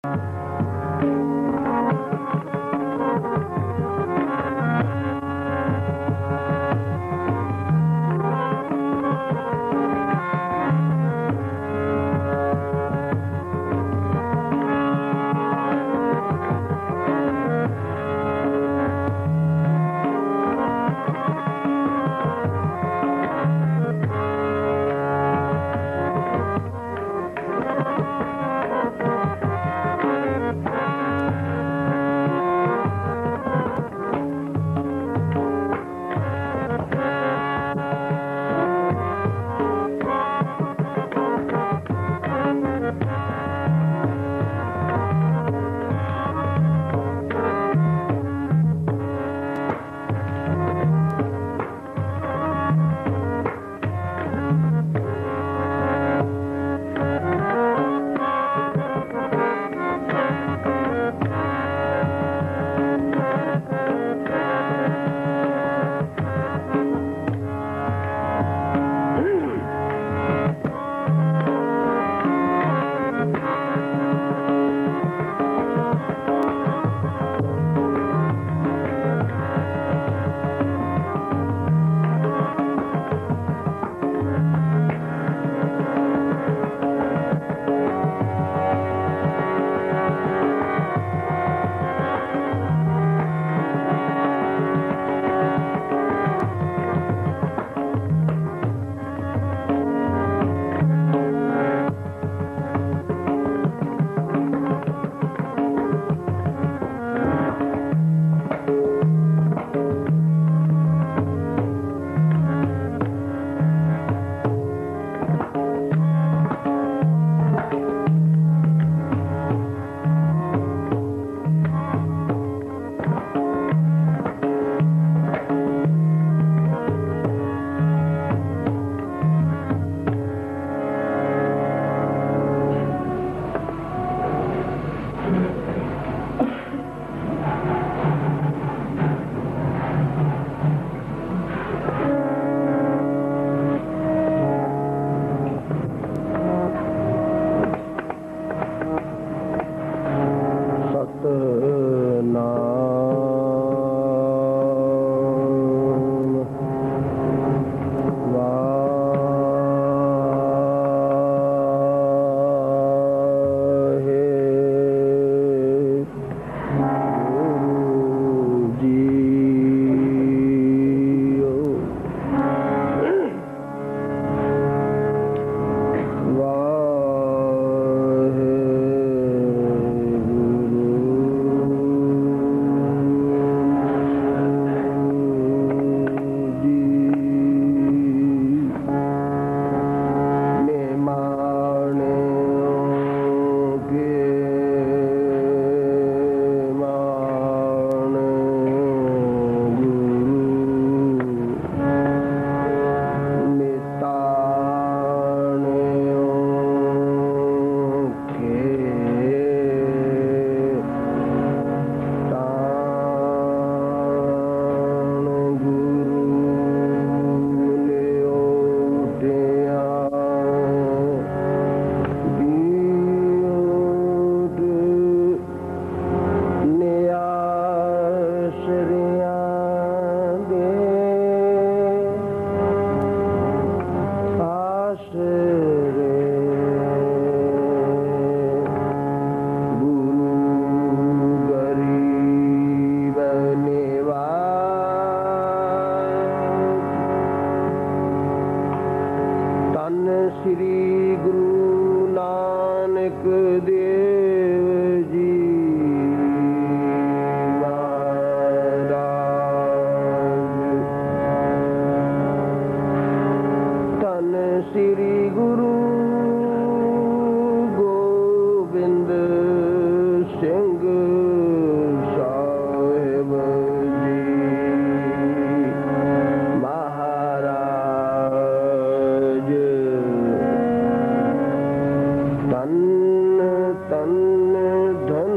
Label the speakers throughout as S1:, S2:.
S1: धन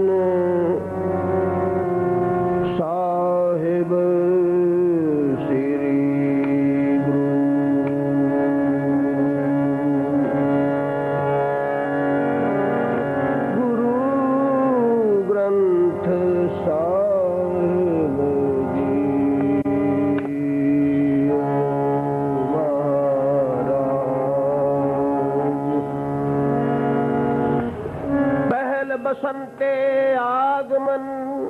S1: बसंते आगमन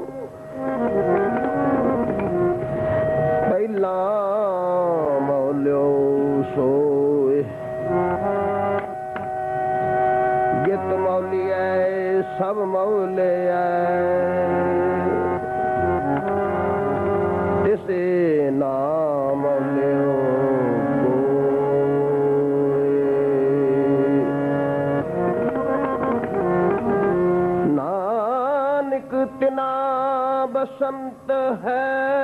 S1: पहला मौल्यो सोए जित मौली है सब मौले तिसे नाम मौल्यो नानक तिना बसंत है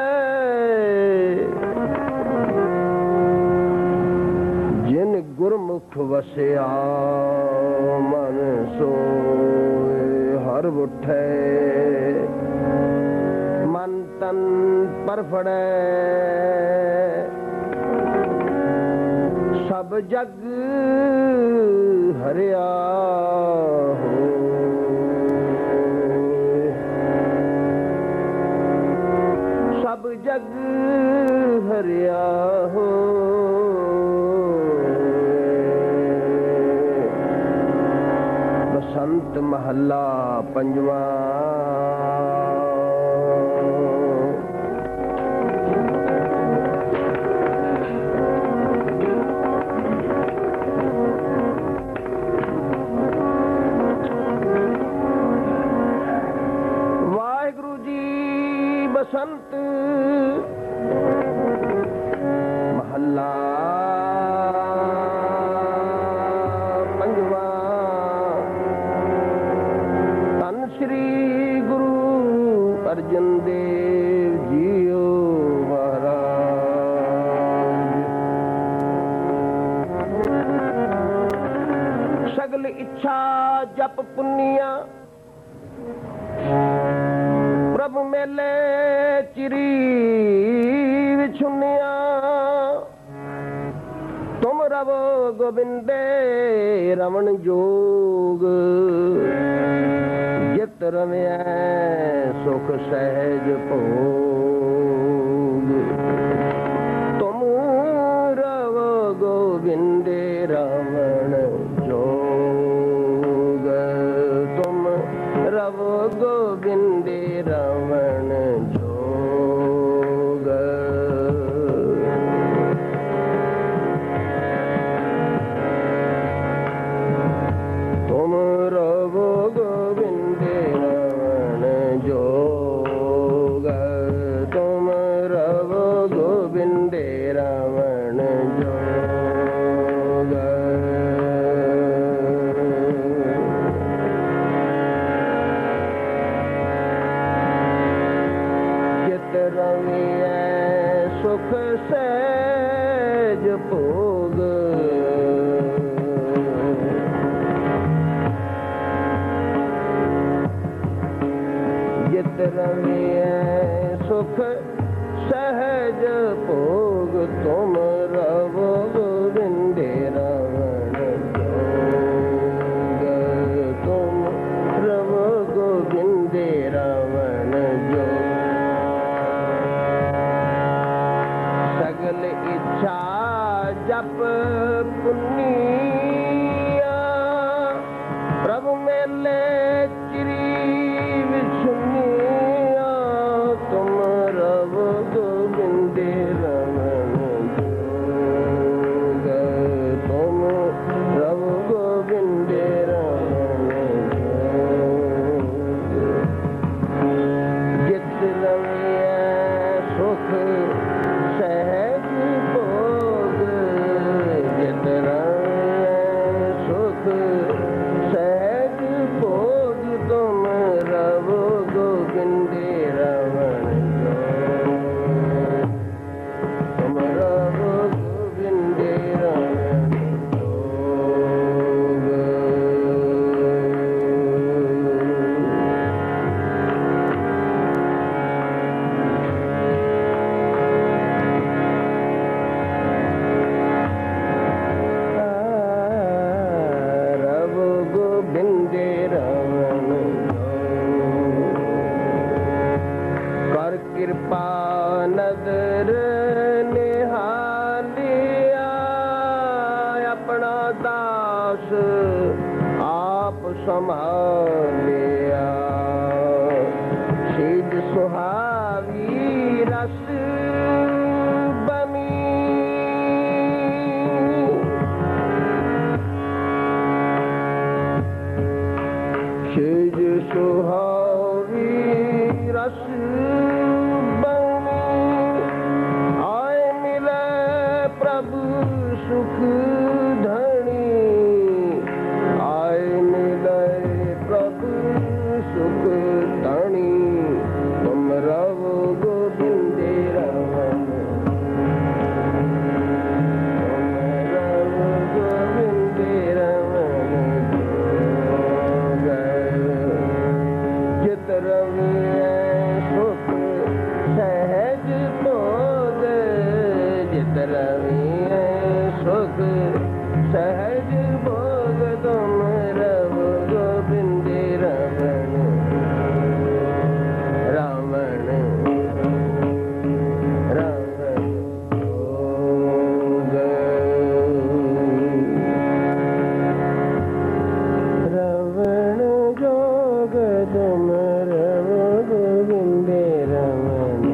S1: जिन गुरमुख वसिया मन सोए हर उठे मन तन पर फड़े सब जग हरिया हो सब जग हरिया हो बसंत महला पंजवा वाहिगुरु जी बसंत महला पंजवा धन श्री गुरु अर्जन देव जीओ महाराज सगल इच्छा जप पुनिया प्रभु मेले चिरी विछुनिया तुम रवो गोविंदे रमन जोग जित रम्या सुख सहज भोग तुम रवो गोविंदे रमन जोग तुम रवो गोविंदे रमन जोग तुम रवो गोविंदे रमन जोग तुम रवो गोविंदे रमन जोग जित रमिए सुख सहज भोग जित रमिए सुख सहज भोग तुम रवो गोविंदे रमन जोग तुम रवो गोविंदे रमन जोग सगल इच्छा जप पुनिया प्रभु मेले चिरी विछुनिया तुम रवो गोविंदे रमन जोग तुम रवो गोविंदे रमन जोग जित रमिए सुख सहज भोग जित रमिए सुख सहज भोग तुम रवो गोविंदे रमन जोग तुम रवो गोविंदे रमन जोग रवो गोविंदे रमन जोग कर कृपा नदर निहालिया अपना दास आप संभालिया ਸੁਹਾਵੀ ਰਸ ਬਣੀ ਆਏ ਮਿਲੇ ਪ੍ਰਭ ਸੁਖ ਧਣੀ ਆਏ ਮਿਲੇ ਪ੍ਰਭ ਸੁਖ ਧਣੀ ਤੁਮ ਰਵ ਗੋਬਿੰਦੇ ਰਵਨ सहज भोग तुम रव गोबिंदे रमण रावण रावण जोग रावण जोग तुम रव गोबिंदे रमण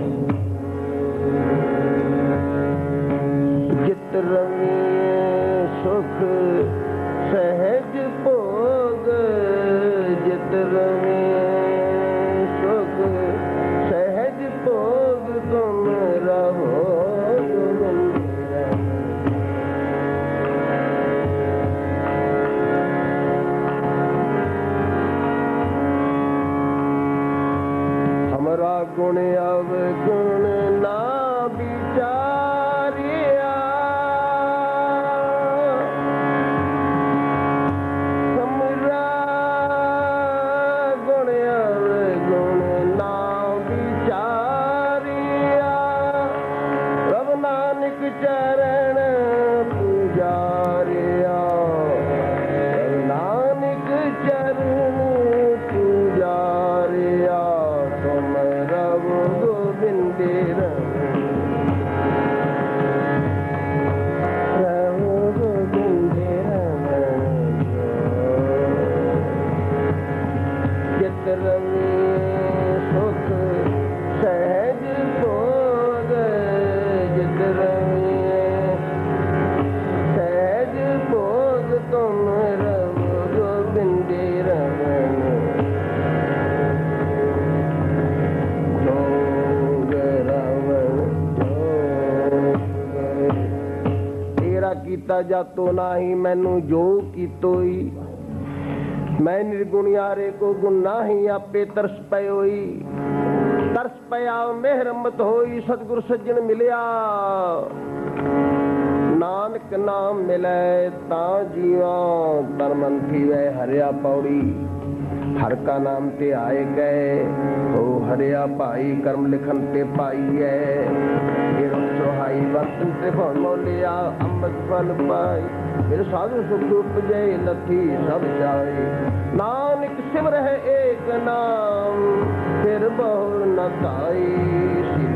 S1: जित रवि सुख सहज भोग जित रवि सुख सहज भोग तुम रहो हमरा गुण अवगुण ना विचारिया चरण पुजारिया नानक चरण पुजारिया तुम रव गोबिंदे रव गोबिंदे चित रवि सुख सहज भोग जित रवि तुम रव गोबिंदे रमण जोग रावण तेरा कीता जातो नाही मैनू जो कीतोई मैं निर्गुणियारे को गुण नाही आपे तरस पयोई तरस पया मेहर मत होई सतगुर सज्जन मिलिया नानक नाम मिले ता जीवा तन मन थीवे हरिया पौड़ी हर का नाम ते आए गए हो हरिया भाई कर्म लिखन ते पाई है सुहाई वतन ते मोलिया अमृत फल पाई फिर साधु सुख उपजे लथी सब जाए नानक सिमर है एक नाम फिर बहु न ताई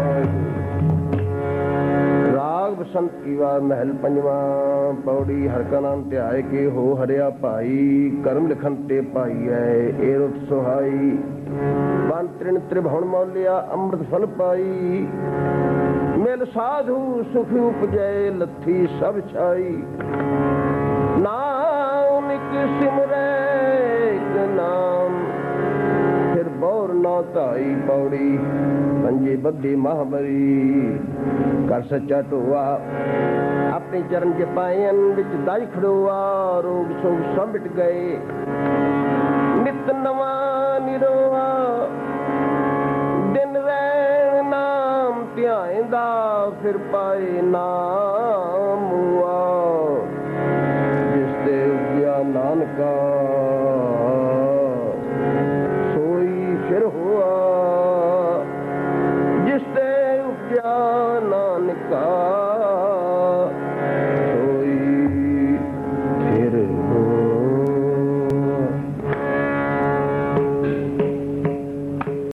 S1: राग बसंत की वार महल पंजवा पौड़ी हर का नाम ते आए के हो हरिया भाई कर्म लिखन ते पाई है ए रुत सुहाई बन त्रिन त्रिभुवन मौलिया अमृत फल पाई मिल साधु सुख उपजे लथी सब छाई नानक सिमरे एक नाम फिर बौर नौ ताई पौड़ी पंजे बद्धी महाबरी कर सच्चा टोआ अपने चरण के पायन विच दाई खड़ोआ रोग सोग सब मिट गए नित नवा निरोआ दिन रैन नाम ध्याएंदा फिर पाए नाम हुआ जिस ते उगया नानका